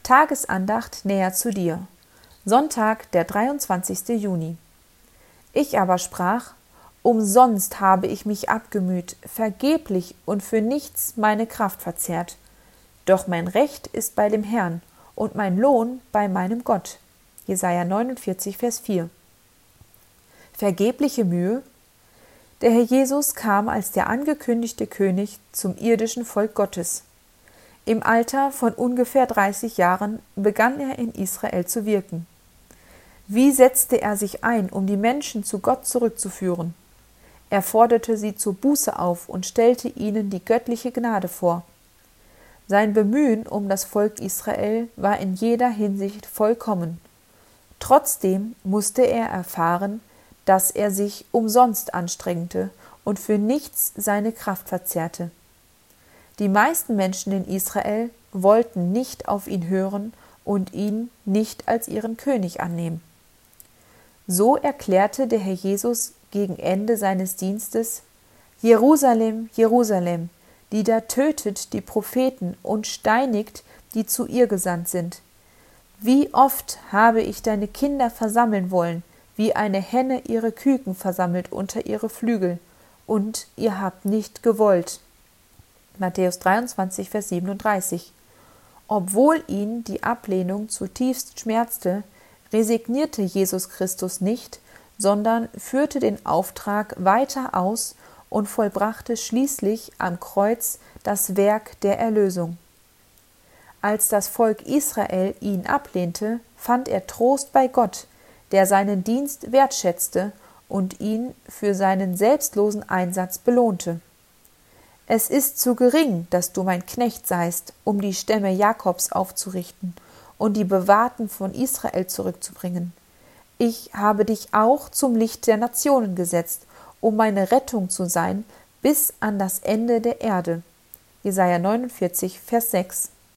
Tagesandacht näher zu dir. Sonntag, der 23. Juni. Ich aber sprach: Umsonst habe ich mich abgemüht, vergeblich und für nichts meine Kraft verzehrt. Doch mein Recht ist bei dem Herrn und mein Lohn bei meinem Gott. Jesaja 49, Vers 4. Vergebliche Mühe? Der Herr Jesus kam als der angekündigte König zum irdischen Volk Gottes. Im Alter von ungefähr 30 Jahren begann er in Israel zu wirken. Wie setzte er sich ein, um die Menschen zu Gott zurückzuführen? Er forderte sie zur Buße auf und stellte ihnen die göttliche Gnade vor. Sein Bemühen um das Volk Israel war in jeder Hinsicht vollkommen. Trotzdem musste er erfahren, dass er sich umsonst anstrengte und für nichts seine Kraft verzehrte. Die meisten Menschen in Israel wollten nicht auf ihn hören und ihn nicht als ihren König annehmen. So erklärte der Herr Jesus gegen Ende seines Dienstes: Jerusalem, Jerusalem, die da tötet die Propheten und steinigt, die zu ihr gesandt sind. Wie oft habe ich deine Kinder versammeln wollen, wie eine Henne ihre Küken versammelt unter ihre Flügel, und ihr habt nicht gewollt. Matthäus 23, Vers 37. Obwohl ihn die Ablehnung zutiefst schmerzte, resignierte Jesus Christus nicht, sondern führte den Auftrag weiter aus und vollbrachte schließlich am Kreuz das Werk der Erlösung. Als das Volk Israel ihn ablehnte, fand er Trost bei Gott, der seinen Dienst wertschätzte und ihn für seinen selbstlosen Einsatz belohnte. Es ist zu gering, dass du mein Knecht seist, um die Stämme Jakobs aufzurichten und die Bewahrten von Israel zurückzubringen. Ich habe dich auch zum Licht der Nationen gesetzt, um meine Rettung zu sein bis an das Ende der Erde. Jesaja 49, Vers 6.